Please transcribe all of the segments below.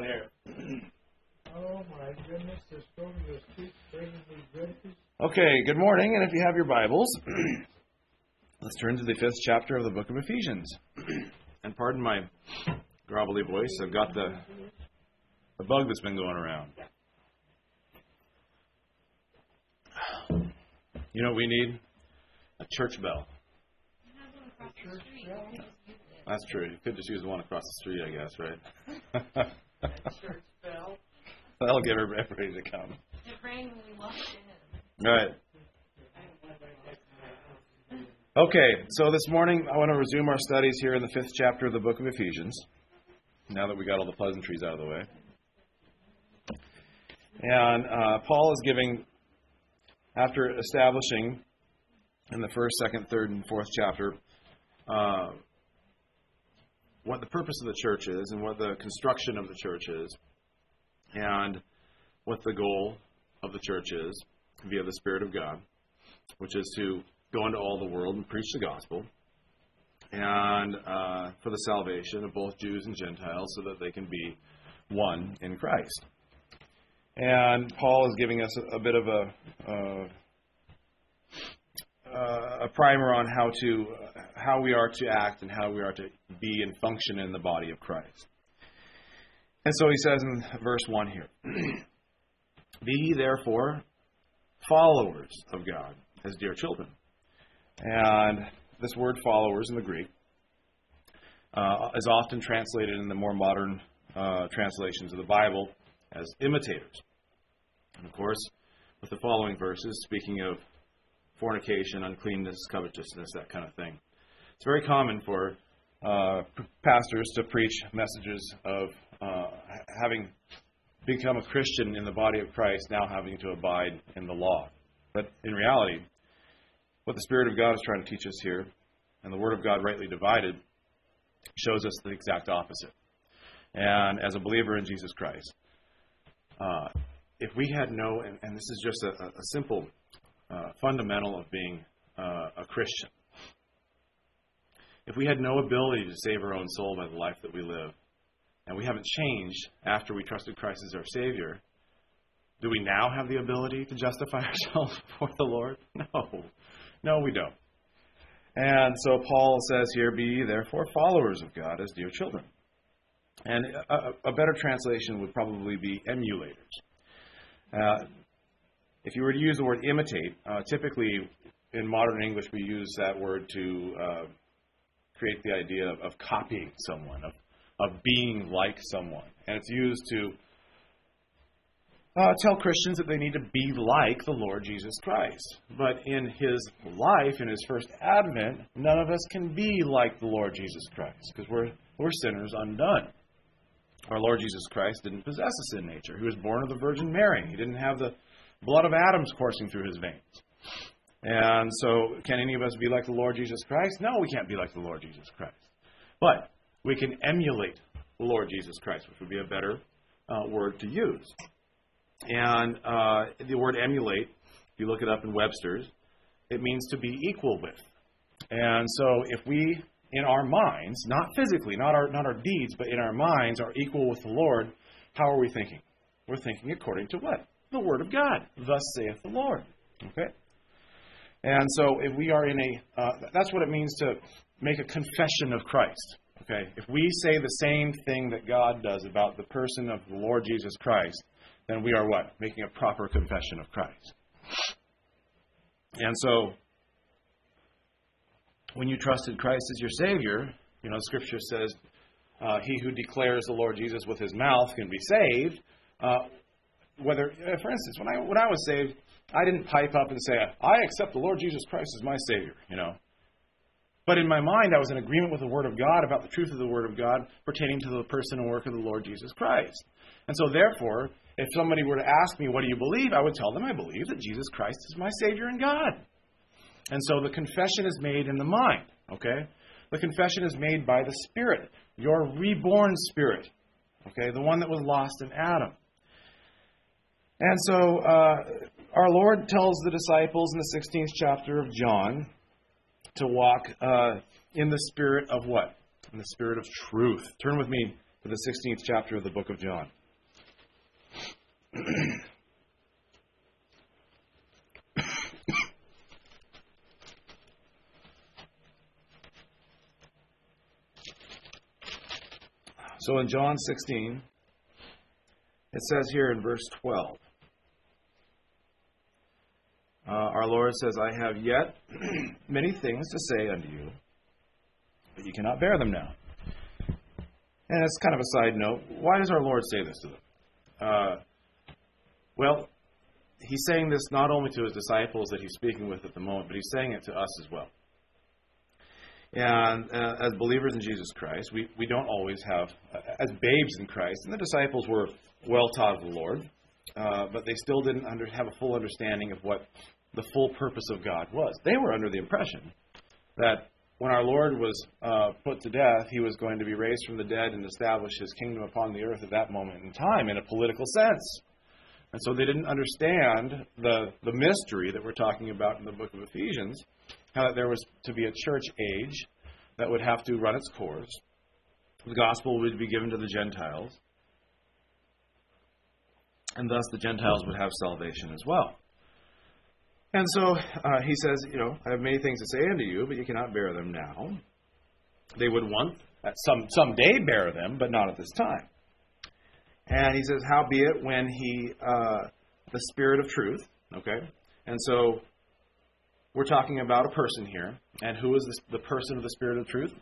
here? Oh my goodness, this program just keeps bringing me goodies. Okay, good morning, and if you have your Bibles, let's turn to the 5th chapter of the book of Ephesians. And pardon my grovelly voice, I've got the bug that's been going around. You know what we need? A church bell. That's true. You could just use the one across the street, I guess, right? Church bell. That'll get everybody to come. It rang when we walked in. All right. Okay, so this morning I want to resume our studies here in the 5th chapter of the book of Ephesians, now that we got all the pleasantries out of the way. And Paul is giving, after establishing in the 1st, 2nd, 3rd, and 4th chapter what the purpose of the church is and what the construction of the church is and what the goal of the church is via the Spirit of God, which is to go into all the world and preach the gospel and for the salvation of both Jews and Gentiles so that they can be one in Christ. And Paul is giving us a bit of a primer on how we are to act and how we are to be and function in the body of Christ. And so he says in verse 1 here, "Be ye therefore followers of God as dear children." And this word followers in the Greek is often translated in the more modern translations of the Bible as imitators. And of course, with the following verses, speaking of fornication, uncleanness, covetousness, that kind of thing. It's very common for pastors to preach messages of having become a Christian in the body of Christ, now having to abide in the law. But in reality, what the Spirit of God is trying to teach us here, and the Word of God rightly divided, shows us the exact opposite. And as a believer in Jesus Christ, if we had no, and this is just a simple fundamental of being a Christian, if we had no ability to save our own soul by the life that we live, and we haven't changed after we trusted Christ as our Savior, do we now have the ability to justify ourselves before the Lord? No, we don't. And so Paul says here, "Be ye therefore followers of God as dear children." And a better translation would probably be emulators. If you were to use the word imitate, typically in modern English we use that word to create the idea of copying someone, of being like someone. And it's used to tell Christians that they need to be like the Lord Jesus Christ. But in His life, in His first advent, none of us can be like the Lord Jesus Christ because we're sinners undone. Our Lord Jesus Christ didn't possess a sin nature. He was born of the Virgin Mary. He didn't have the blood of Adam's coursing through His veins. And so, can any of us be like the Lord Jesus Christ? No, we can't be like the Lord Jesus Christ. But we can emulate the Lord Jesus Christ, which would be a better word to use. And the word emulate, if you look it up in Webster's, it means to be equal with. And so, if we, in our minds, not physically, not our deeds, but in our minds, are equal with the Lord, how are we thinking? We're thinking according to what? The Word of God. Thus saith the Lord. Okay? And so if we are in that's what it means to make a confession of Christ. Okay? If we say the same thing that God does about the person of the Lord Jesus Christ, then we are what? Making a proper confession of Christ. And so, when you trusted Christ as your Savior, the Scripture says, he who declares the Lord Jesus with his mouth can be saved. For instance, when I was saved, I didn't pipe up and say, I accept the Lord Jesus Christ as my Savior, But in my mind, I was in agreement with the Word of God about the truth of the Word of God pertaining to the person and work of the Lord Jesus Christ. And so therefore, if somebody were to ask me, what do you believe? I would tell them I believe that Jesus Christ is my Savior and God. And so the confession is made in the mind, okay? The confession is made by the Spirit, your reborn spirit, okay? The one that was lost in Adam. And so our Lord tells the disciples in the 16th chapter of John to walk in the spirit of what? In the spirit of truth. Turn with me to the 16th chapter of the book of John. So in John 16, it says here in verse 12, our Lord says, I have yet many things to say unto you, but you cannot bear them now. And it's kind of a side note. Why does our Lord say this to them? Well, He's saying this not only to His disciples that He's speaking with at the moment, but He's saying it to us as well. And as believers in Jesus Christ, we don't always have, as babes in Christ, and the disciples were well taught of the Lord, but they still didn't have a full understanding of what the full purpose of God was. They were under the impression that when our Lord was put to death, He was going to be raised from the dead and establish His kingdom upon the earth at that moment in time in a political sense. And so they didn't understand the mystery that we're talking about in the book of Ephesians, how that there was to be a church age that would have to run its course. The gospel would be given to the Gentiles, and thus the Gentiles would have salvation as well. And so He says, I have many things to say unto you, but you cannot bear them now. They would want at some day bear them, but not at this time. And He says, howbeit when the Spirit of truth, okay? And so we're talking about a person here, and who is the person of the Spirit of truth?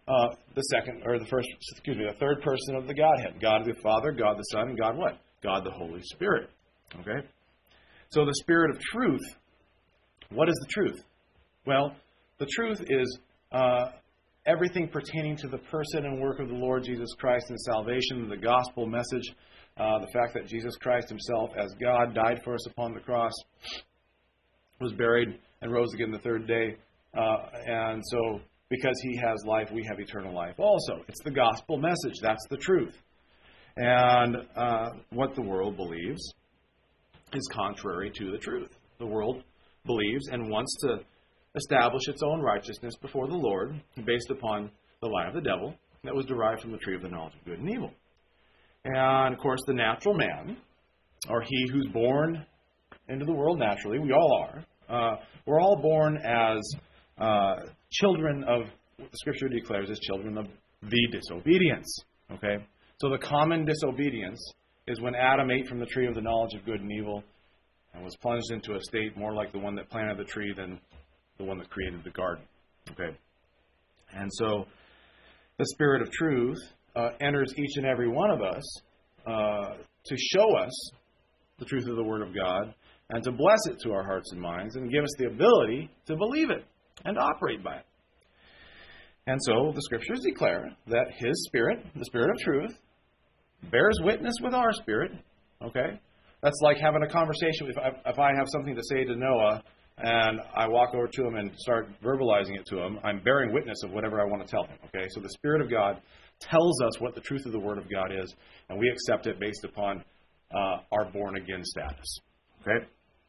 The third person of the Godhead. God the Father, God the Son, and God what? God the Holy Spirit. Okay? So the Spirit of truth, what is the truth? Well, the truth is everything pertaining to the person and work of the Lord Jesus Christ and salvation, the gospel message, the fact that Jesus Christ Himself, as God, died for us upon the cross, was buried, and rose again the third day. And so, because He has life, we have eternal life also. It's the gospel message. That's the truth. And what the world believes is contrary to the truth. The world believes and wants to establish its own righteousness before the Lord based upon the lie of the devil that was derived from the tree of the knowledge of good and evil. And, of course, the natural man, or he who's born into the world naturally, we all are, we're all born as children of what the Scripture declares as children of the disobedience. Okay? So the common disobedience is when Adam ate from the tree of the knowledge of good and evil and was plunged into a state more like the one that planted the tree than the one that created the garden. Okay? And so the Spirit of truth enters each and every one of us to show us the truth of the Word of God, and to bless it to our hearts and minds, and give us the ability to believe it and operate by it. And so the Scriptures declare that His Spirit, the Spirit of truth, bears witness with our spirit. Okay? That's like having a conversation. If I have something to say to Noah, and I walk over to him and start verbalizing it to him, I'm bearing witness of whatever I want to tell him. Okay? So the Spirit of God tells us what the truth of the Word of God is, and we accept it based upon our born-again status. Okay?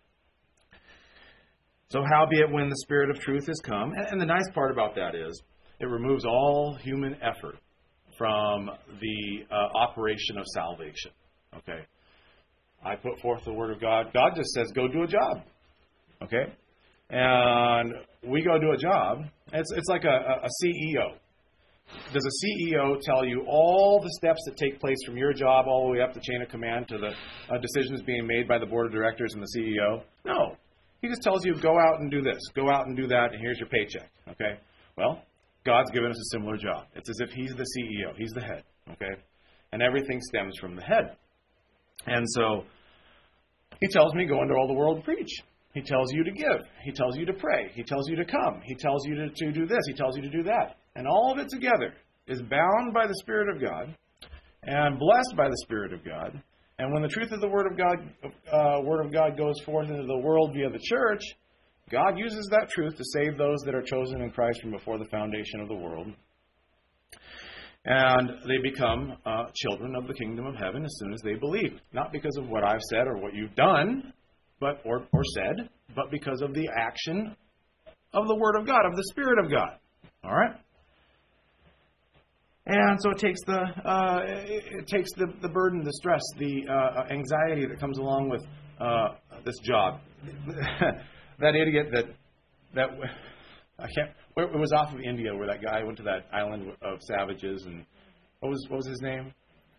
So howbeit when the Spirit of truth has come, and the nice part about that is it removes all human effort from the operation of salvation. Okay? I put forth the Word of God. God just says, go do a job. Okay? And we go do a job. It's like a CEO. Does a CEO tell you all the steps that take place from your job all the way up the chain of command to the decisions being made by the board of directors and the CEO? No. He just tells you, go out and do this, go out and do that, and here's your paycheck. Okay? Well, God's given us a similar job. It's as if He's the CEO. He's the head. Okay? And everything stems from the head. And so He tells me, go into all the world and preach. He tells you to give. He tells you to pray. He tells you to come. He tells you to do this. He tells you to do that. And all of it together is bound by the Spirit of God and blessed by the Spirit of God. And when the truth of the Word of God goes forth into the world via the church, God uses that truth to save those that are chosen in Christ from before the foundation of the world. And they become children of the kingdom of heaven as soon as they believe. Not because of what I've said or what you've done, or said, but because of the action of the Word of God, of the Spirit of God. All right? And so it takes the burden, the stress, the anxiety that comes along with this job. That idiot that I can't. It was off of India where that guy went to that island of savages, and what was his name?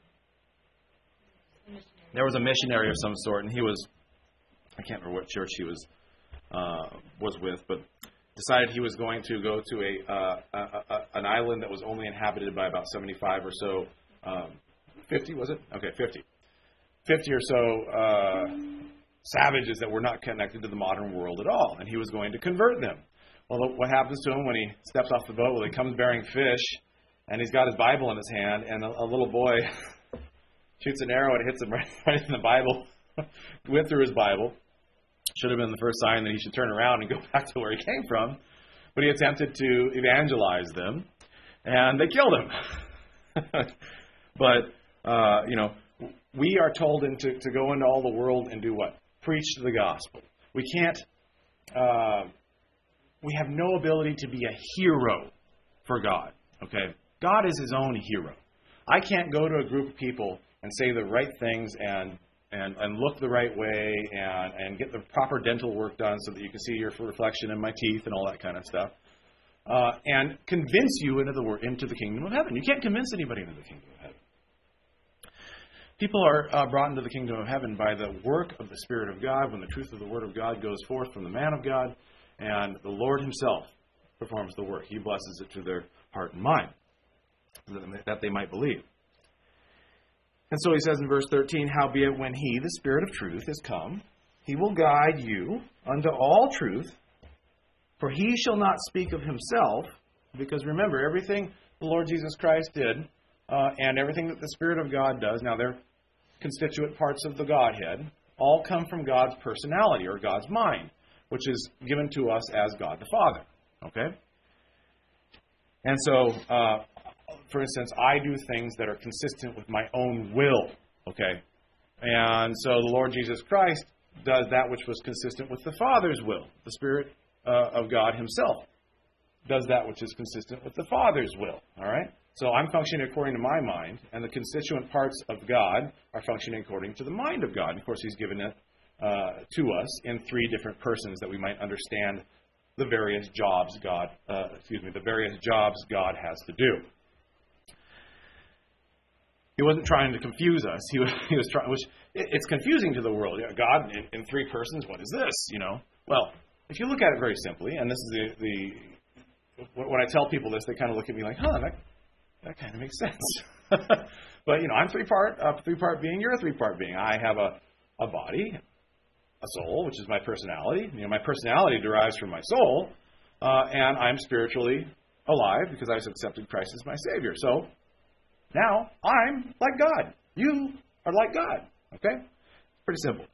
There was a missionary of some sort, and he was, I can't remember what church he was with, but decided he was going to go to an island that was only inhabited by about 75 or so, 50 was it? Okay, 50. 50 or so savages that were not connected to the modern world at all, and he was going to convert them. Well, what happens to him when he steps off the boat? Well, he comes bearing fish, and he's got his Bible in his hand, and a little boy shoots an arrow and it hits him right in the Bible, went through his Bible. Should have been the first sign that he should turn around and go back to where he came from. But he attempted to evangelize them, and they killed him. But, we are told to go into all the world and do what? Preach the gospel. We can't, we have no ability to be a hero for God. Okay? God is his own hero. I can't go to a group of people and say the right things and look the right way and get the proper dental work done so that you can see your reflection in my teeth and all that kind of stuff, and convince you into the kingdom of heaven. You can't convince anybody into the kingdom of heaven. People are brought into the kingdom of heaven by the work of the Spirit of God when the truth of the Word of God goes forth from the man of God, and the Lord himself performs the work. He blesses it to their heart and mind, that they might believe. And so he says in verse 13, howbeit when he, the Spirit of truth, is come, he will guide you unto all truth, for he shall not speak of himself, because remember, everything the Lord Jesus Christ did, and everything that the Spirit of God does, now they're constituent parts of the Godhead, all come from God's personality, or God's mind, which is given to us as God the Father. Okay? And so, for instance, I do things that are consistent with my own will, okay? And so the Lord Jesus Christ does that which was consistent with the Father's will. The Spirit of God himself does that which is consistent with the Father's will, all right? So I'm functioning according to my mind, and the constituent parts of God are functioning according to the mind of God. And of course, he's given it to us in three different persons that we might understand the various jobs God has to do. He wasn't trying to confuse us. He was trying. It's confusing to the world. God in three persons. What is this? Well, if you look at it very simply, and this is when I tell people this, they kind of look at me like, that kind of makes sense. But I'm three-part being. You're a three-part being. I have a body, a soul, which is my personality. My personality derives from my soul, and I'm spiritually alive because I've accepted Christ as my Savior. So now I'm like God. You are like God. Okay? Pretty simple.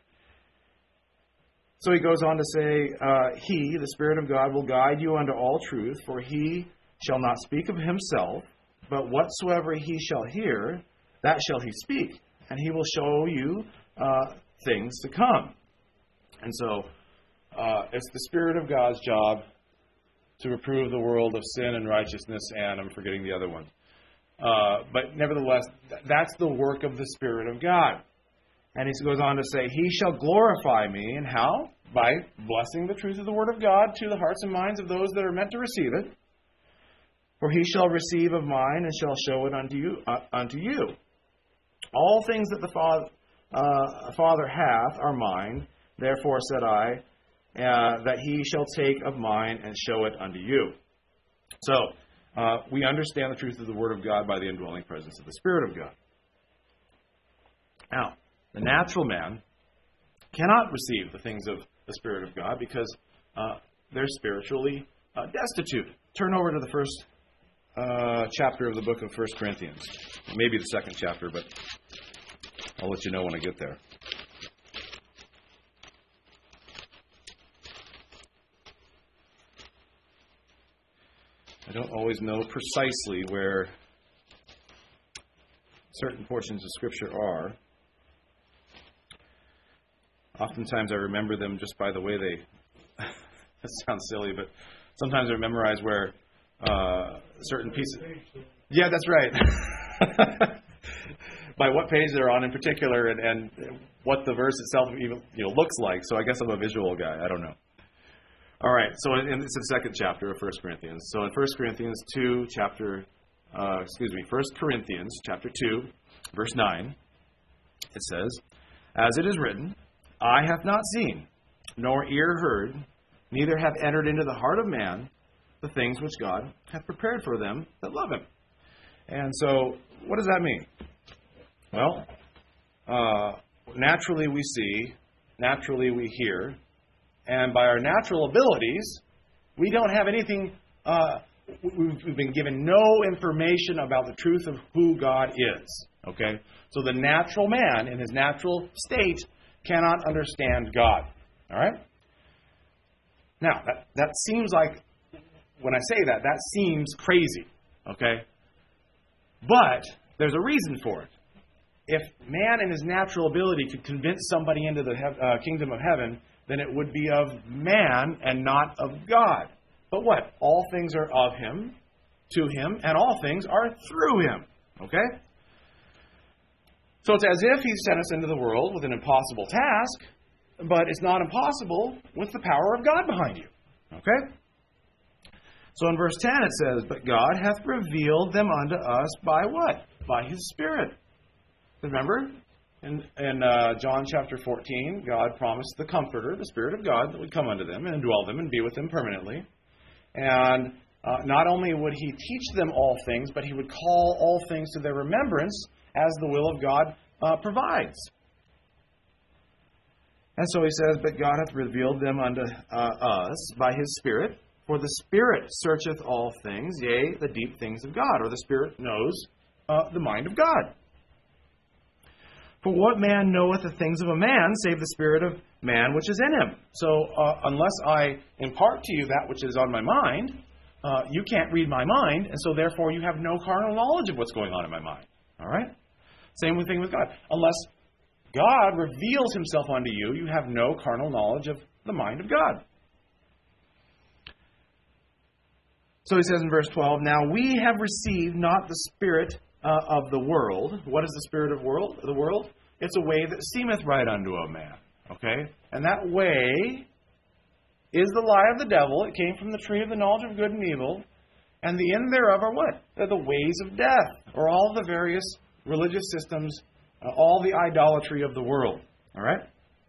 So he goes on to say, he, the Spirit of God, will guide you unto all truth, for he shall not speak of himself, but whatsoever he shall hear, that shall he speak, and he will show you things to come. And so it's the Spirit of God's job to reprove the world of sin and righteousness, and I'm forgetting the other one. But nevertheless, that's the work of the Spirit of God. And he goes on to say, he shall glorify me, and how? By blessing the truth of the Word of God to the hearts and minds of those that are meant to receive it. For he shall receive of mine, and shall show it unto you. All things that the Father hath are mine, therefore said I, that he shall take of mine, and show it unto you. So, we understand the truth of the Word of God by the indwelling presence of the Spirit of God. Now, the natural man cannot receive the things of the Spirit of God because they're spiritually destitute. Turn over to the first chapter of the book of 1 Corinthians. Maybe the second chapter, but I'll let you know when I get there. I don't always know precisely where certain portions of Scripture are. Oftentimes I remember them just by the way they... That sounds silly, but sometimes I memorize where certain pieces... Yeah, that's right. By what page they're on in particular, and what the verse itself even looks like. So I guess I'm a visual guy. I don't know. All right. So it's the second chapter of 1 Corinthians. So in 1 Corinthians 2, 1 Corinthians chapter 2, verse 9, it says, "As it is written, eye hath not seen, nor ear heard, neither have entered into the heart of man the things which God hath prepared for them that love him." And so, what does that mean? Well, naturally we see, naturally we hear, and by our natural abilities, we don't have anything, we've been given no information about the truth of who God is. Okay? So the natural man, in his natural state, cannot understand God. All right? Now, that seems like, when I say that seems crazy. Okay? But there's a reason for it. If man in his natural ability could convince somebody into the kingdom of heaven, then it would be of man and not of God. But what? All things are of him, to him, and all things are through him. Okay? So it's as if he sent us into the world with an impossible task, but it's not impossible with the power of God behind you. Okay? So in verse 10 it says, "But God hath revealed them unto us by what? By his Spirit." Remember, in John chapter 14, God promised the Comforter, the Spirit of God, that would come unto them and indwell them and be with them permanently. And not only would he teach them all things, but he would call all things to their remembrance as the will of God provides. And so he says, "But God hath revealed them unto us by his Spirit, for the Spirit searcheth all things, yea, the deep things of God," or the Spirit knows the mind of God. "For what man knoweth the things of a man, save the spirit of man which is in him?" So unless I impart to you that which is on my mind, you can't read my mind, and so therefore you have no carnal knowledge of what's going on in my mind. All right? Same thing with God. Unless God reveals himself unto you, you have no carnal knowledge of the mind of God. So he says in verse 12, "Now we have received not the spirit of the world." What is the spirit of the world? It's a way that seemeth right unto a man. Okay? And that way is the lie of the devil. It came from the tree of the knowledge of good and evil. And the end thereof are what? They're the ways of death, or all the various religious systems, all the idolatry of the world. All right?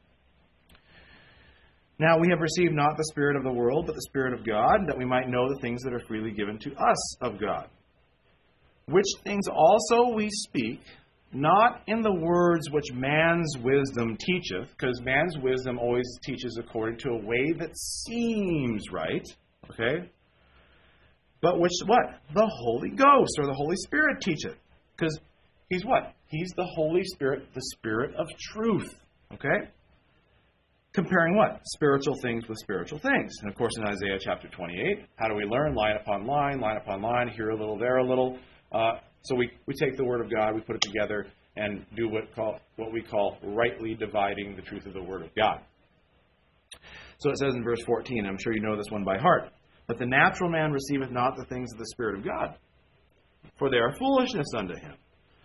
"Now we have received not the spirit of the world, but the Spirit of God, that we might know the things that are freely given to us of God. Which things also we speak, not in the words which man's wisdom teacheth," because man's wisdom always teaches according to a way that seems right, okay? "But which what? The Holy Ghost," or the Holy Spirit teacheth. Because he's what? He's the Holy Spirit, the Spirit of truth, okay? Comparing what? Spiritual things with spiritual things. And of course in Isaiah chapter 28, how do we learn? Line upon line, here a little, there a little. So we take the Word of God, we put it together, and do what we call rightly dividing the truth of the Word of God. So it says in verse 14, I'm sure you know this one by heart, "But the natural man receiveth not the things of the Spirit of God, for they are foolishness unto him."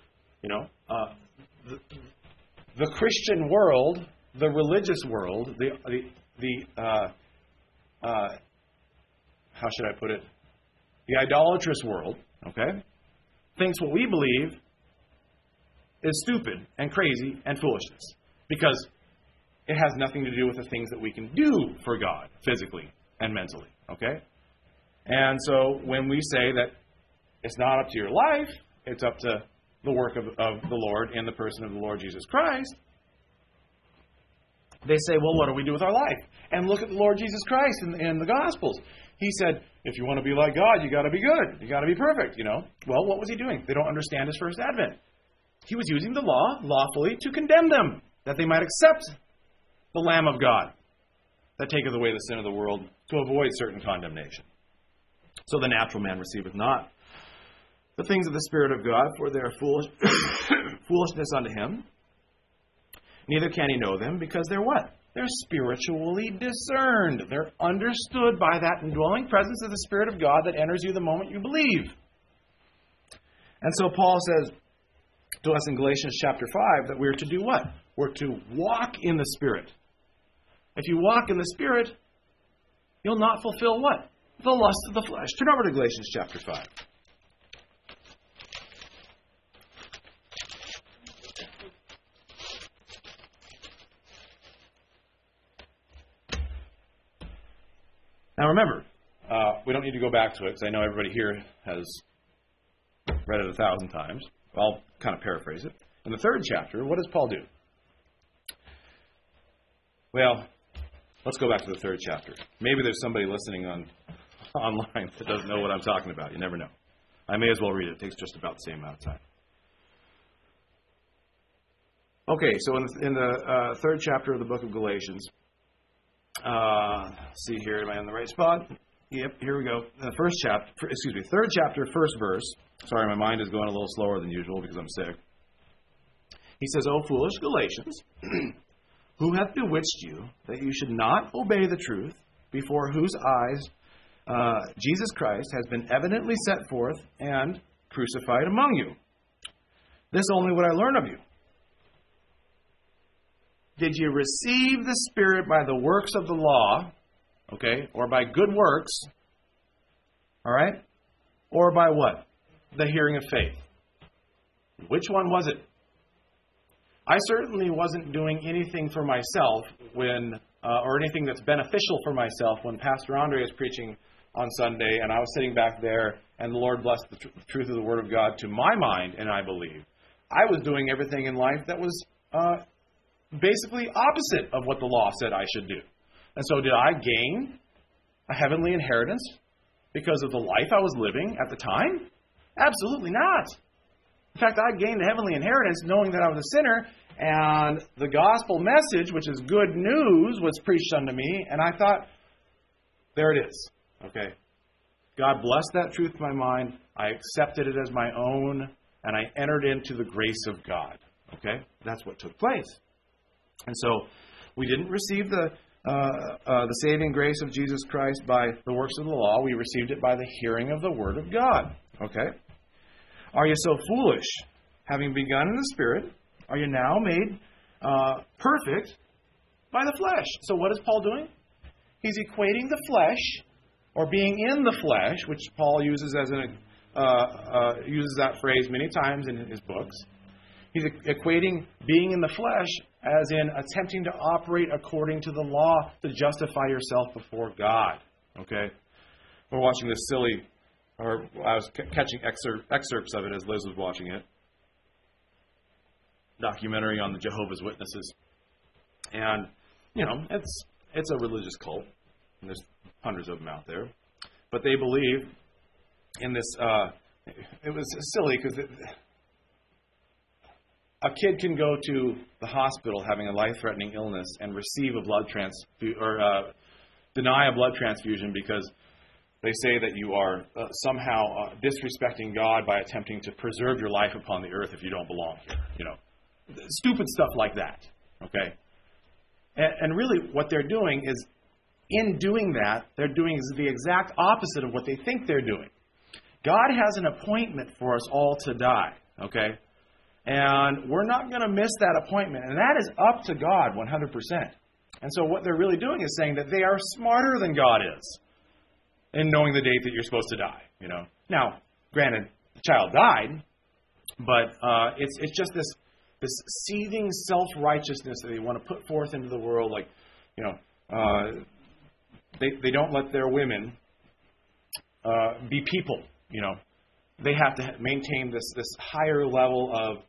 The Christian world, the religious world, how should I put it? The idolatrous world, okay, thinks what we believe is stupid and crazy and foolishness, because it has nothing to do with the things that we can do for God physically and mentally, okay? And so when we say that it's not up to your life, it's up to the work of the Lord in the person of the Lord Jesus Christ, they say, well, what do we do with our life? And look at the Lord Jesus Christ in the Gospels. He said, if you want to be like God, you got to be good. You got to be perfect, Well, what was he doing? They don't understand his first advent. He was using the law lawfully to condemn them, that they might accept the Lamb of God that taketh away the sin of the world, to avoid certain condemnation. So the natural man receiveth not the things of the Spirit of God, for they are foolishness unto him. Neither can he know them, because they're what? They're spiritually discerned. They're understood by that indwelling presence of the Spirit of God that enters you the moment you believe. And so Paul says to us in Galatians chapter 5 that we're to do what? We're to walk in the Spirit. If you walk in the Spirit, you'll not fulfill what? The lust of the flesh. Turn over to Galatians chapter 5. Now remember, we don't need to go back to it because I know everybody here has read it 1,000 times. I'll kind of paraphrase it. In the 3rd chapter, what does Paul do? Well, let's go back to the 3rd chapter. Maybe there's somebody listening online that doesn't know what I'm talking about. You never know. I may as well read it. It takes just about the same amount of time. Okay, so in the 3rd chapter of the book of Galatians, let's see here, am I on the right spot? Yep, here we go. The 3rd chapter, 1st verse. Sorry, my mind is going a little slower than usual because I'm sick. He says, O foolish Galatians, who hath bewitched you, that you should not obey the truth, before whose eyes Jesus Christ has been evidently set forth and crucified among you. This only would I learn of you. Did you receive the Spirit by the works of the law, okay, or by good works, all right, or by what? The hearing of faith. Which one was it? I certainly wasn't doing anything for myself when, or anything that's beneficial for myself when Pastor Andre was preaching on Sunday and I was sitting back there and the Lord blessed the truth of the Word of God to my mind and I believe. I was doing everything in life that was basically opposite of what the law said I should do. And so did I gain a heavenly inheritance because of the life I was living at the time? Absolutely not. In fact, I gained a heavenly inheritance knowing that I was a sinner and the gospel message, which is good news, was preached unto me. And I thought, there it is. Okay. God blessed that truth in my mind. I accepted it as my own and I entered into the grace of God. Okay. That's what took place. And so we didn't receive the saving grace of Jesus Christ by the works of the law. We received it by the hearing of the Word of God. Okay? Are you so foolish? Having begun in the Spirit, are you now made perfect by the flesh? So what is Paul doing? He's equating the flesh, or being in the flesh, which Paul uses uses that phrase many times in his books. He's equating being in the flesh as in attempting to operate according to the law to justify yourself before God. Okay? We're watching this silly, or I was catching excerpts of it as Liz was watching it, documentary on the Jehovah's Witnesses. And, you know, it's a religious cult. And there's hundreds of them out there. But they believe in this, it was silly because a kid can go to the hospital having a life-threatening illness and receive a blood deny a blood transfusion because they say that you are somehow disrespecting God by attempting to preserve your life upon the earth if you don't belong here. You know, stupid stuff like that. Okay, and really what they're doing is, in doing that, they're doing the exact opposite of what they think they're doing. God has an appointment for us all to die. Okay. And we're not going to miss that appointment. And that is up to God 100%. And so what they're really doing is saying that they are smarter than God is in knowing the date that you're supposed to die. You know. Now, granted, the child died, but it's just this seething self-righteousness that they want to put forth into the world. Like, you know, they don't let their women be people. You know, they have to maintain this higher level of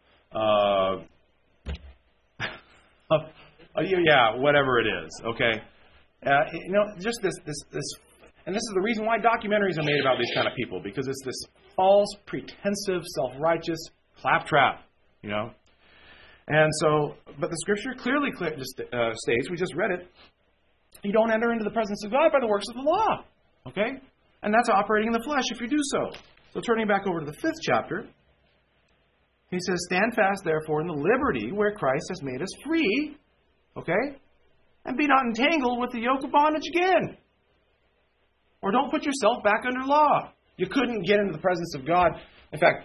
yeah, whatever it is, okay? You know, just this, and this is the reason why documentaries are made about these kind of people, because it's this false, pretensive, self-righteous claptrap, you know? And so, but the Scripture clearly states, we just read it, you don't enter into the presence of God by the works of the law, okay? And that's operating in the flesh if you do so. So turning back over to the 5th chapter, he says, stand fast, therefore, in the liberty where Christ has made us free, okay? And be not entangled with the yoke of bondage again. Or don't put yourself back under law. You couldn't get into the presence of God In fact,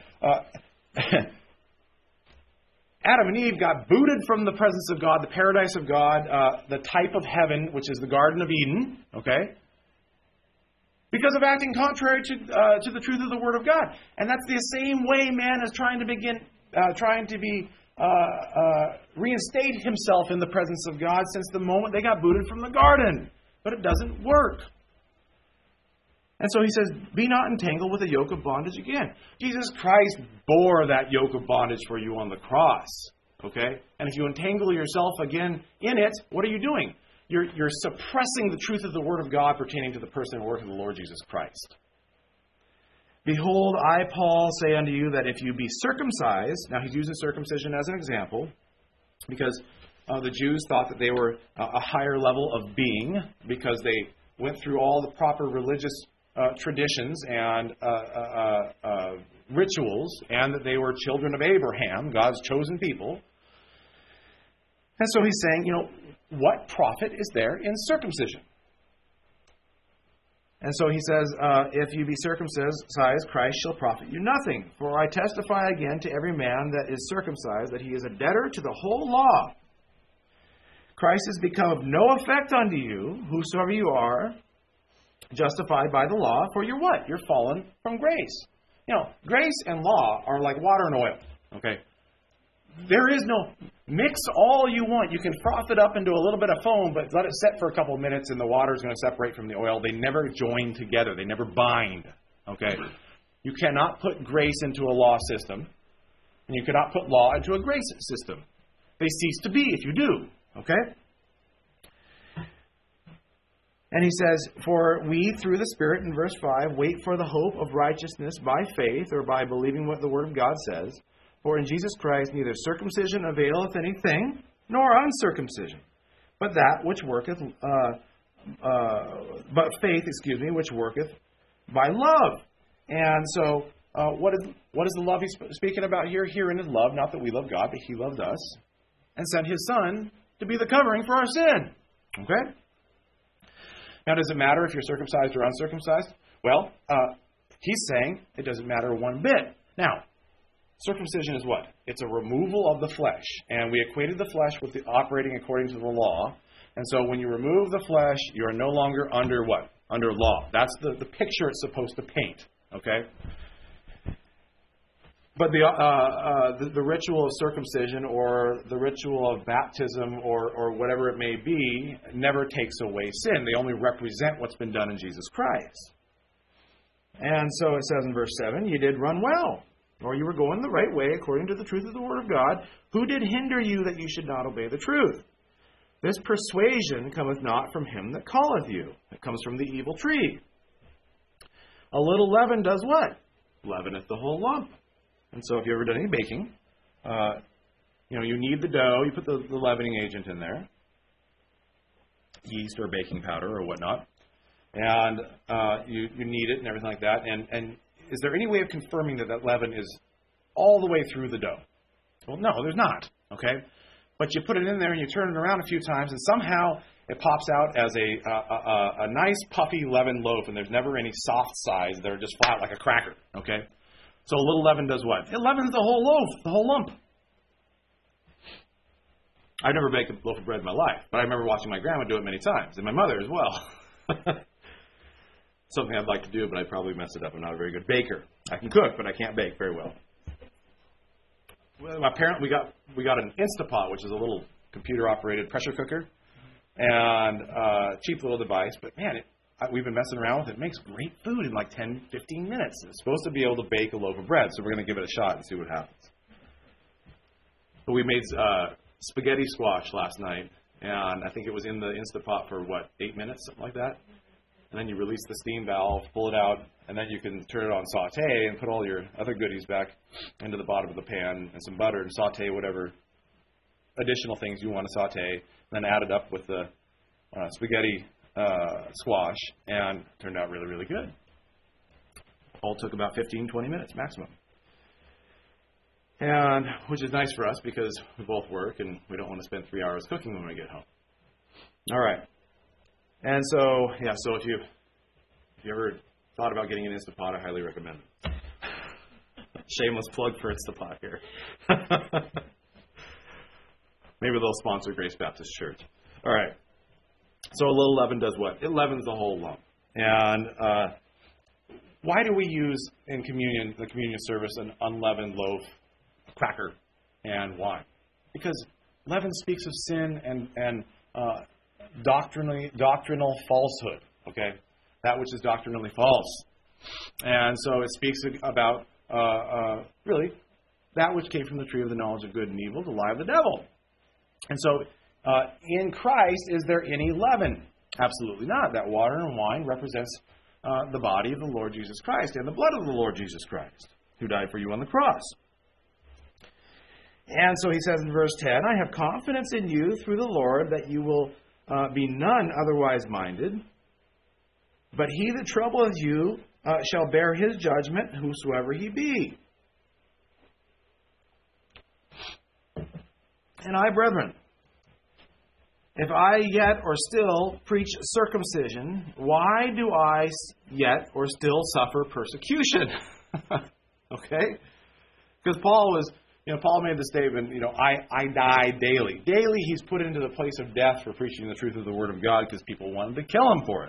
Adam and Eve got booted from the presence of God, the paradise of God, the type of heaven, which is the Garden of Eden, okay? Because of acting contrary to the truth of the Word of God. And that's the same way man is trying to reinstate himself in the presence of God since the moment they got booted from the garden. But it doesn't work. And so he says, be not entangled with a yoke of bondage again. Jesus Christ bore that yoke of bondage for you on the cross. Okay? And if you entangle yourself again in it, what are you doing? You're suppressing the truth of the Word of God pertaining to the person and work of the Lord Jesus Christ. Behold, I, Paul, say unto you that if you be circumcised, now he's using circumcision as an example, because the Jews thought that they were a higher level of being, because they went through all the proper religious traditions and rituals, and that they were children of Abraham, God's chosen people. And so he's saying, what profit is there in circumcision? And so he says, if you be circumcised, Christ shall profit you nothing. For I testify again to every man that is circumcised that he is a debtor to the whole law. Christ is become of no effect unto you, whosoever you are, justified by the law, for you're what? You're fallen from grace. Grace and law are like water and oil. Okay? There is no, mix all you want. You can froth it up into a little bit of foam, but let it set for a couple of minutes and the water is going to separate from the oil. They never join together. They never bind. Okay? You cannot put grace into a law system, and you cannot put law into a grace system. They cease to be if you do. Okay? And he says, for we, through the Spirit, in verse 5, wait for the hope of righteousness by faith, or by believing what the Word of God says. For in Jesus Christ neither circumcision availeth anything, nor uncircumcision, but that which worketh, but faith, which worketh by love. And so, what is the love he's speaking about here? Herein is love, not that we love God, but He loved us, and sent His Son to be the covering for our sin. Okay? Now, does it matter if you're circumcised or uncircumcised? Well, he's saying it doesn't matter one bit. Now, circumcision is what? It's a removal of the flesh. And we equated the flesh with the operating according to the law. And so when you remove the flesh, you are no longer under what? Under law. That's the picture it's supposed to paint. Okay? But the ritual of circumcision or the ritual of baptism or whatever it may be never takes away sin. They only represent what's been done in Jesus Christ. And so it says in verse 7, you did run well, or you were going the right way according to the truth of the Word of God. Who did hinder you that you should not obey the truth? This persuasion cometh not from him that calleth you. It comes from the evil tree. A little leaven does what? Leaveneth the whole lump. And so if you've ever done any baking, you knead the dough, you put the leavening agent in there, yeast or baking powder or whatnot, and you knead it and everything like that. And is there any way of confirming that leaven is all the way through the dough? Well, no, there's not. Okay? But you put it in there and you turn it around a few times, and somehow it pops out as a nice puffy leavened loaf, and there's never any soft sides. They're just flat like a cracker. Okay? So a little leaven does what? It leavens the whole loaf, the whole lump. I've never baked a loaf of bread in my life, but I remember watching my grandma do it many times, and my mother as well. Something I'd like to do, but I'd probably mess it up. I'm not a very good baker. I can cook, but I can't bake very well. My parent, we got an Instapot, which is a little computer-operated pressure cooker, and a cheap little device, but man, we've been messing around with it. It makes great food in like 10, 15 minutes. It's supposed to be able to bake a loaf of bread, so we're going to give it a shot and see what happens. But we made spaghetti squash last night, and I think it was in the Instapot for, 8 minutes, something like that? And then you release the steam valve, pull it out, and then you can turn it on saute and put all your other goodies back into the bottom of the pan and some butter and saute whatever additional things you want to saute, and then add it up with the spaghetti squash, and it turned out really, really good. All took about 15, 20 minutes maximum. And which is nice for us because we both work and we don't want to spend 3 hours cooking when we get home. All right. And so if you ever thought about getting an Instapot, I highly recommend it. Shameless plug for It's the Pot here. Maybe they'll sponsor Grace Baptist Church. All right. So a little leaven does what? It leavens the whole lump. And why do we use in communion, the communion service, an unleavened loaf, cracker, and wine? Because leaven speaks of sin and doctrinal falsehood. Okay, that which is doctrinally false, and so it speaks about really that which came from the tree of the knowledge of good and evil, the lie of the devil. And so, in Christ, is there any leaven? Absolutely not. That water and wine represents the body of the Lord Jesus Christ and the blood of the Lord Jesus Christ, who died for you on the cross. And so he says in verse 10, I have confidence in you through the Lord that you will be none otherwise minded. But he that troubleth you shall bear his judgment, whosoever he be. And I, brethren, if I yet or still preach circumcision, why do I yet or still suffer persecution? Okay? Because Paul made the statement, I die daily. Daily he's put into the place of death for preaching the truth of the Word of God because people wanted to kill him for it.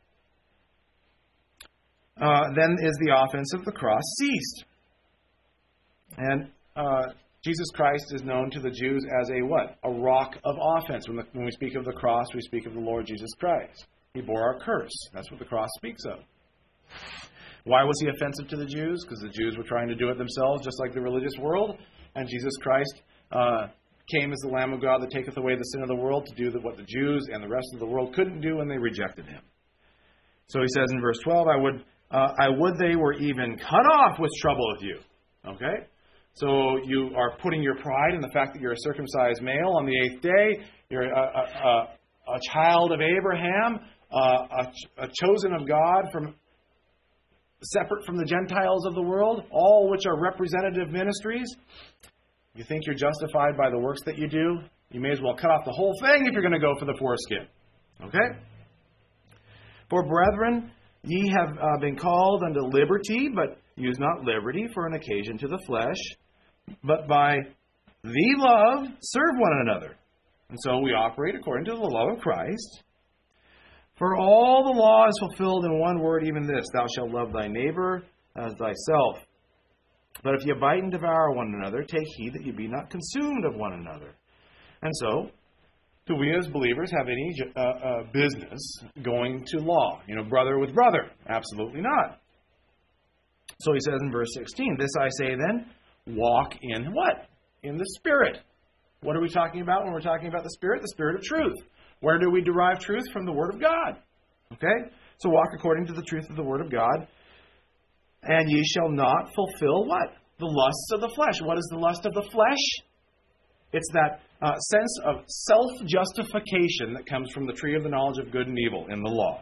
Then is the offense of the cross ceased. And Jesus Christ is known to the Jews as a what? A rock of offense. When we speak of the cross, we speak of the Lord Jesus Christ. He bore our curse. That's what the cross speaks of. Why was he offensive to the Jews? Because the Jews were trying to do it themselves, just like the religious world. And Jesus Christ came as the Lamb of God that taketh away the sin of the world to do what the Jews and the rest of the world couldn't do, and they rejected him. So he says in verse 12, I would they were even cut off which troubleth you. Okay? So you are putting your pride in the fact that you're a circumcised male on the 8th day. You're a child of Abraham, a chosen of God, separate from the Gentiles of the world, all which are representative ministries. You think you're justified by the works that you do? You may as well cut off the whole thing if you're going to go for the foreskin. Okay? For brethren, ye have been called unto liberty, but use not liberty for an occasion to the flesh, but by the love serve one another. And so we operate according to the love of Christ. For all the law is fulfilled in one word, even this, thou shalt love thy neighbor as thyself. But if ye bite and devour one another, take heed that ye be not consumed of one another. And so, do we as believers have any business going to law? Brother with brother? Absolutely not. So he says in verse 16, this I say then, walk in what? In the Spirit. What are we talking about when we're talking about the Spirit? The Spirit of truth. Where do we derive truth? From the Word of God. Okay? So walk according to the truth of the Word of God. And ye shall not fulfill what? The lusts of the flesh. What is the lust of the flesh? It's that sense of self-justification that comes from the tree of the knowledge of good and evil in the law.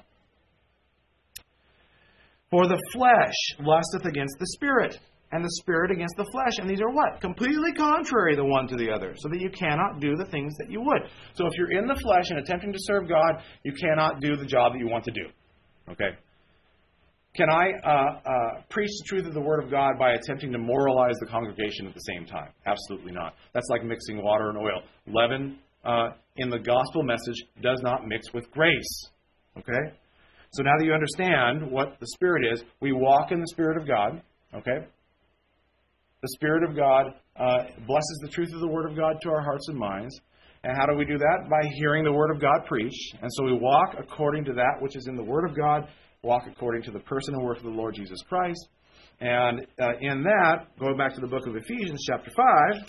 For the flesh lusteth against the Spirit, and the Spirit against the flesh. And these are what? Completely contrary the one to the other, so that you cannot do the things that you would. So if you're in the flesh and attempting to serve God, you cannot do the job that you want to do. Okay? Can I preach the truth of the Word of God by attempting to moralize the congregation at the same time? Absolutely not. That's like mixing water and oil. Leaven in the gospel message does not mix with grace. Okay? So now that you understand what the Spirit is, we walk in the Spirit of God. Okay? The Spirit of God blesses the truth of the Word of God to our hearts and minds. And how do we do that? By hearing the Word of God preached. And so we walk according to that which is in the Word of God, walk according to the person and work of the Lord Jesus Christ. And in that, going back to the book of Ephesians chapter 5,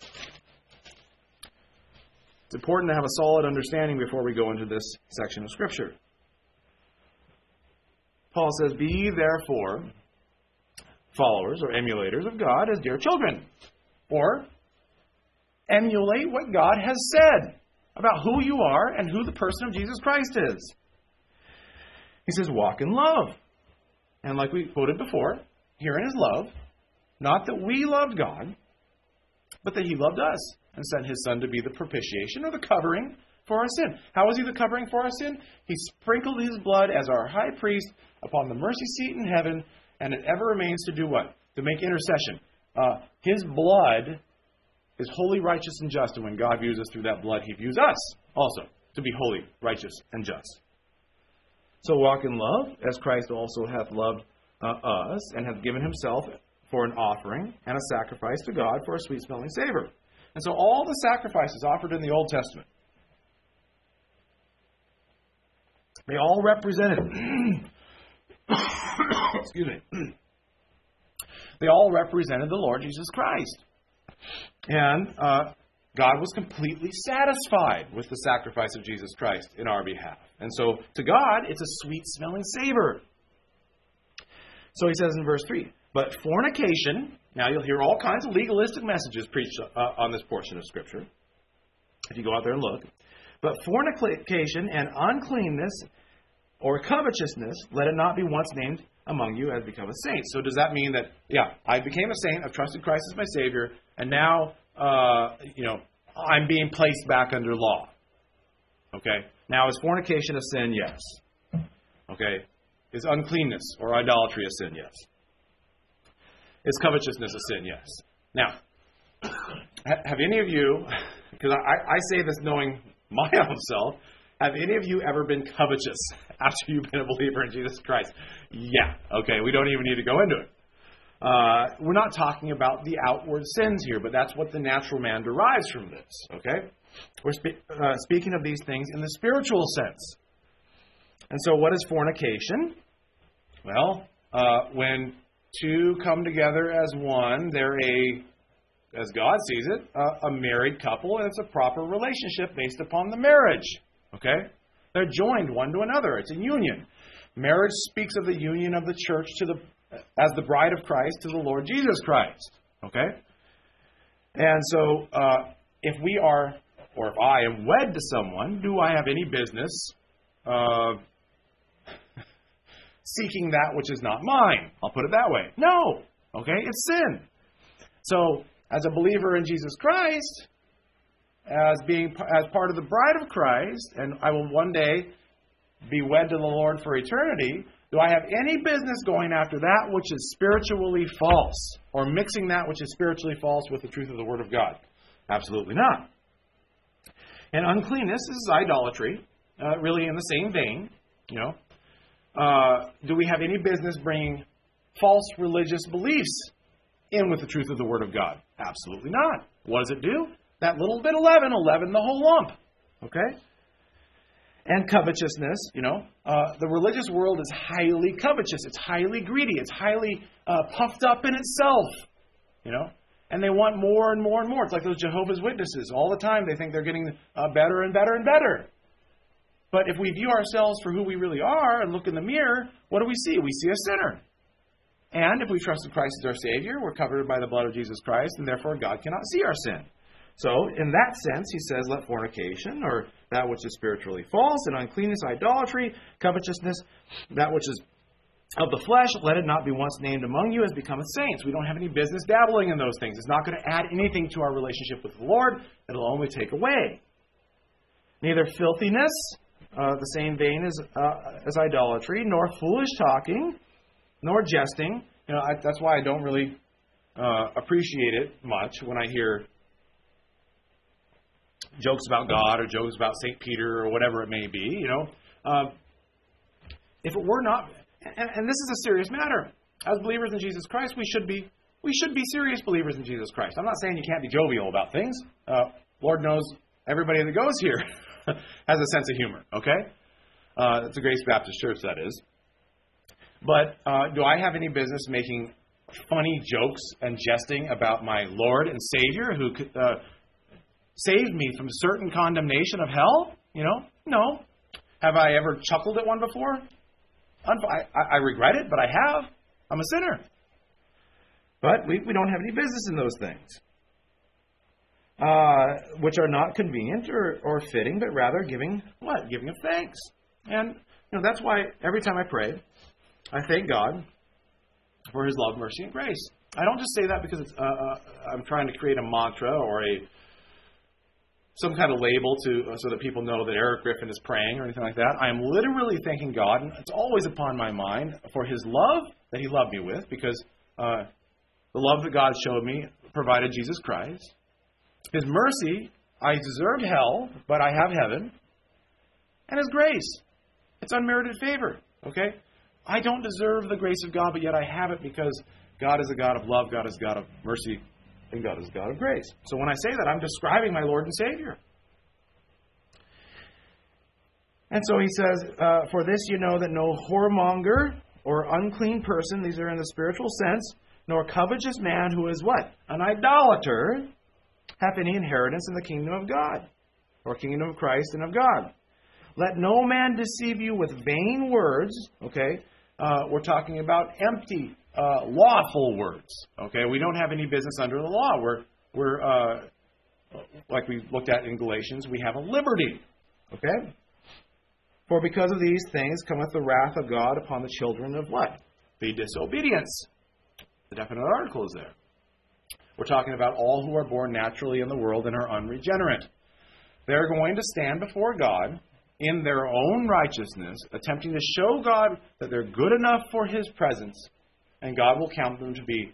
it's important to have a solid understanding before we go into this section of Scripture. Paul says, be ye therefore followers or emulators of God as dear children. Or emulate what God has said about who you are and who the person of Jesus Christ is. He says, walk in love. And like we quoted before, herein is love, not that we loved God, but that He loved us and sent His Son to be the propitiation or the covering for our sin. How was He the covering for our sin? He sprinkled His blood as our high priest upon the mercy seat in heaven, and it ever remains to do what? To make intercession. His blood is holy, righteous, and just. And when God views us through that blood, He views us also to be holy, righteous, and just. So walk in love, as Christ also hath loved us, and hath given Himself for an offering and a sacrifice to God for a sweet-smelling savor. And so all the sacrifices offered in the Old Testament, they all represented, excuse me, they all represented the Lord Jesus Christ. And God was completely satisfied with the sacrifice of Jesus Christ in our behalf. And so to God, it's a sweet-smelling savor. So he says in verse 3, but fornication, now you'll hear all kinds of legalistic messages preached on this portion of Scripture, if you go out there and look. But fornication and uncleanness or covetousness, let it not be once named among you as become a saint. So does that mean that, I became a saint, I've trusted Christ as my Savior, and now, I'm being placed back under law? Okay? Now, is fornication a sin? Yes. Okay? Is uncleanness or idolatry a sin? Yes. Is covetousness a sin? Yes. Now, have any of you, because I say this knowing my own self, have any of you ever been covetous after you've been a believer in Jesus Christ? Yeah. Okay, we don't even need to go into it. We're not talking about the outward sins here, but that's what the natural man derives from this. Okay? We're speaking of these things in the spiritual sense. And so what is fornication? Well, when two come together as one, they're as God sees it, a married couple, and it's a proper relationship based upon the marriage. Okay? They're joined one to another. It's a union. Marriage speaks of the union of the church as the bride of Christ to the Lord Jesus Christ. Okay? And so, if we are, or if I am wed to someone, do I have any business seeking that which is not mine? I'll put it that way. No. Okay? It's sin. So, as a believer in Jesus Christ, as part of the bride of Christ, and I will one day be wed to the Lord for eternity, do I have any business going after that which is spiritually false, or mixing that which is spiritually false with the truth of the Word of God? Absolutely not. And uncleanness is idolatry, really in the same vein. Do we have any business bringing false religious beliefs in with the truth of the Word of God? Absolutely not. What does it do? That little bit of leaven will leaven the whole lump. Okay? And covetousness, the religious world is highly covetous. It's highly greedy. It's highly puffed up in itself. And they want more and more and more. It's like those Jehovah's Witnesses. All the time they think they're getting better and better and better. But if we view ourselves for who we really are and look in the mirror, what do we see? We see a sinner. And if we trusted Christ as our Savior, we're covered by the blood of Jesus Christ, and therefore God cannot see our sin. So, in that sense, he says, let fornication, or that which is spiritually false, and uncleanness, idolatry, covetousness, that which is of the flesh, let it not be once named among you as become a saint. We don't have any business dabbling in those things. It's not going to add anything to our relationship with the Lord. It'll only take away. Neither filthiness, the same vein as idolatry, nor foolish talking, nor jesting. That's why I don't really appreciate it much when I hear jokes about God or jokes about St. Peter or whatever it may be. If it were not, and this is a serious matter, as believers in Jesus Christ, we should be serious believers in Jesus Christ. I'm not saying you can't be jovial about things. Lord knows everybody that goes here has a sense of humor. Okay, it's a Grace Baptist Church, that is. But do I have any business making funny jokes and jesting about my Lord and Savior who saved me from certain condemnation of hell? No. Have I ever chuckled at one before? I regret it, but I have. I'm a sinner. But we don't have any business in those things, which are not convenient or fitting, but rather giving what? Giving of thanks. And that's why every time I pray, I thank God for His love, mercy, and grace. I don't just say that because I'm trying to create a mantra or some kind of label so that people know that Eric Griffin is praying or anything like that. I am literally thanking God, and it's always upon my mind, for His love that He loved me with, because The love that God showed me provided Jesus Christ. His mercy, I deserved hell, but I have heaven. And His grace, it's unmerited favor. Okay? I don't deserve the grace of God, but yet I have it because God is a God of love, God is a God of mercy, and God is a God of grace. So when I say that, I'm describing my Lord and Savior. And so he says, for this you know that no whoremonger or unclean person, these are in the spiritual sense, nor covetous man who is what? An idolater, hath any inheritance in the kingdom of God, or kingdom of Christ and of God. Let no man deceive you with vain words. Okay, we're talking about empty, lawful words. Okay, we don't have any business under the law. We're like we looked at in Galatians, we have a liberty. Okay, for because of these things cometh the wrath of God upon the children of what? The disobedience. The definite article is there. We're talking about all who are born naturally in the world and are unregenerate. They're going to stand before God in their own righteousness, attempting to show God that they're good enough for His presence, and God will count them to be,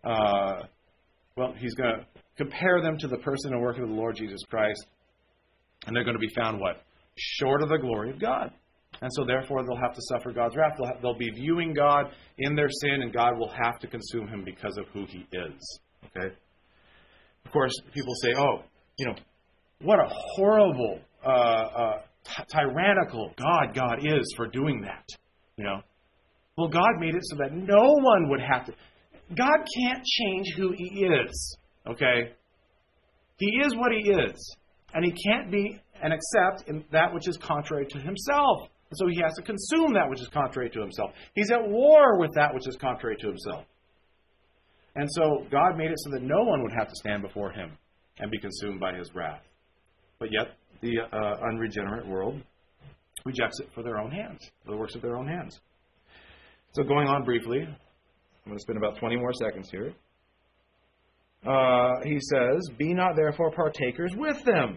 He's going to compare them to the person and work of the Lord Jesus Christ, and they're going to be found what? Short of the glory of God. And so therefore they'll have to suffer God's wrath. They'll be viewing God in their sin, and God will have to consume him because of who He is. Okay? Of course, people say, what a horrible, tyrannical God is for doing that. Well, God made it so that no one would have to. God can't change who He is. Okay? He is what He is. And He can't be and accept in that which is contrary to Himself. And so He has to consume that which is contrary to Himself. He's at war with that which is contrary to Himself. And so God made it so that no one would have to stand before Him and be consumed by His wrath. But yet, the unregenerate world rejects it for their own hands, for the works of their own hands. So going on briefly, I'm going to spend about 20 more seconds here. He says, be not therefore partakers with them.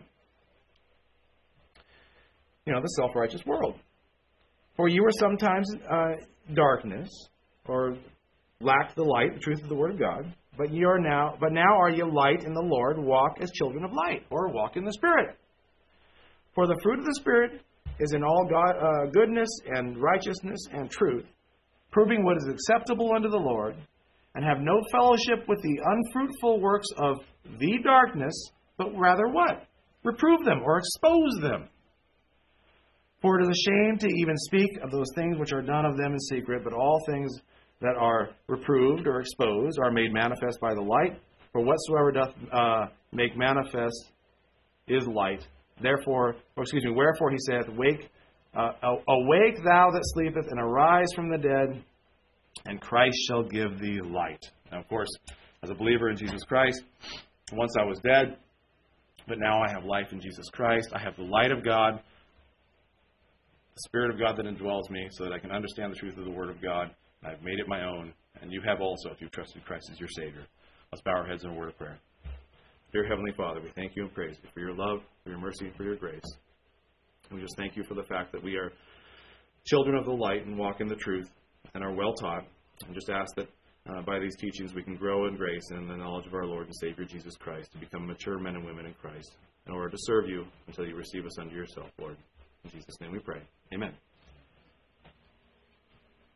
The self-righteous world. For you were sometimes darkness, or lacked the light, the truth of the Word of God. But now are you light in the Lord, walk as children of light, or walk in the Spirit. For the fruit of the Spirit is in all goodness and righteousness and truth, proving what is acceptable unto the Lord, and have no fellowship with the unfruitful works of the darkness, but rather what? Reprove them or expose them. For it is a shame to even speak of those things which are done of them in secret, but all things that are reproved or exposed are made manifest by the light. For whatsoever doth make manifest is light. Wherefore he saith, awake thou that sleepeth, and arise from the dead, and Christ shall give thee light. Now, of course, as a believer in Jesus Christ, once I was dead, but now I have life in Jesus Christ. I have the light of God, the Spirit of God that indwells me, so that I can understand the truth of the Word of God. I've made it my own, and you have also if you've trusted Christ as your Savior. Let's bow our heads in a word of prayer. Dear Heavenly Father, we thank You and praise You for Your love, for Your mercy, and for Your grace. And we just thank You for the fact that we are children of the light and walk in the truth and are well taught. And just ask that by these teachings we can grow in grace and in the knowledge of our Lord and Savior Jesus Christ, to become mature men and women in Christ, in order to serve You until You receive us unto Yourself, Lord. In Jesus' name we pray. Amen.